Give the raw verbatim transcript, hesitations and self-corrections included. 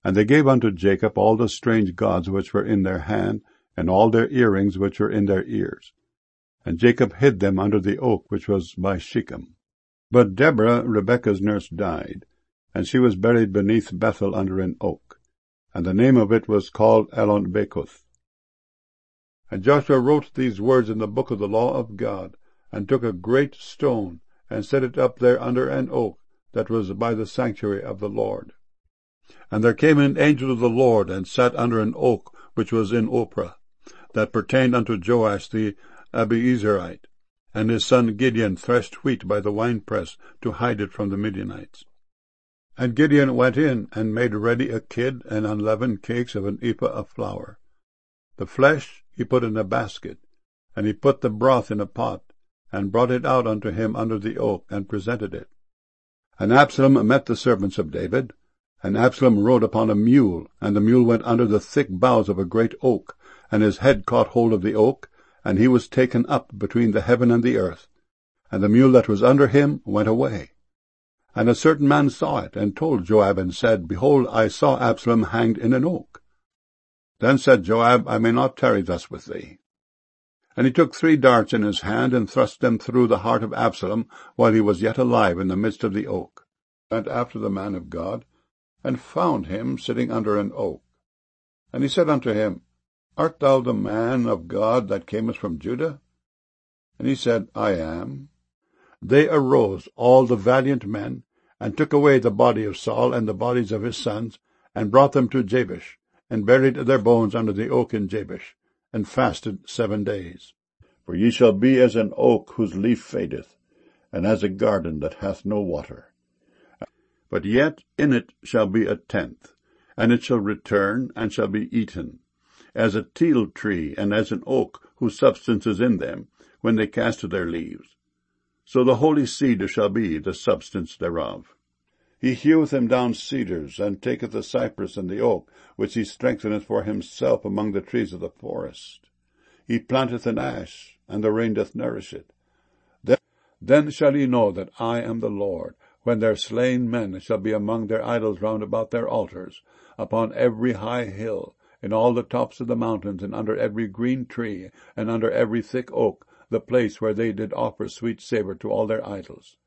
And they gave unto Jacob all the strange gods which were in their hand, and all their earrings which were in their ears. And Jacob hid them under the oak which was by Shechem. But Deborah, Rebekah's nurse, died, and she was buried beneath Bethel under an oak. And the name of it was called Elon-Bakuth. And Joshua wrote these words in the book of the law of God, and took a great stone, and set it up there under an oak that was by the sanctuary of the Lord. And there came an angel of the Lord, and sat under an oak which was in Ophrah, that pertained unto Joash the Abiezerite. And his son Gideon threshed wheat by the winepress to hide it from the Midianites. And Gideon went in, and made ready a kid and unleavened cakes of an ephah of flour. The flesh he put in a basket, and he put the broth in a pot, and brought it out unto him under the oak, and presented it. And Absalom met the servants of David, and Absalom rode upon a mule, and the mule went under the thick boughs of a great oak, and his head caught hold of the oak, and he was taken up between the heaven and the earth, and the mule that was under him went away. And a certain man saw it, and told Joab, and said, Behold, I saw Absalom hanged in an oak. Then said Joab, I may not tarry thus with thee. And he took three darts in his hand, and thrust them through the heart of Absalom, while he was yet alive in the midst of the oak. And after the man of God, and found him sitting under an oak. And he said unto him, Art thou the man of God that camest from Judah? And he said, I am. They arose, all the valiant men, and took away the body of Saul and the bodies of his sons, and brought them to Jabesh, and buried their bones under the oak in Jabesh, and fasted seven days. For ye shall be as an oak whose leaf fadeth, and as a garden that hath no water. But yet in it shall be a tenth, and it shall return, and shall be eaten, as a teil tree, and as an oak whose substance is in them, when they cast their leaves. So the holy cedar shall be the substance thereof. He heweth him down cedars, and taketh the cypress and the oak, which he strengtheneth for himself among the trees of the forest. He planteth an ash, and the rain doth nourish it. Then, then shall ye know that I am the Lord, when their slain men shall be among their idols round about their altars, upon every high hill, in all the tops of the mountains, and under every green tree, and under every thick oak, the place where they did offer sweet savour to all their idols.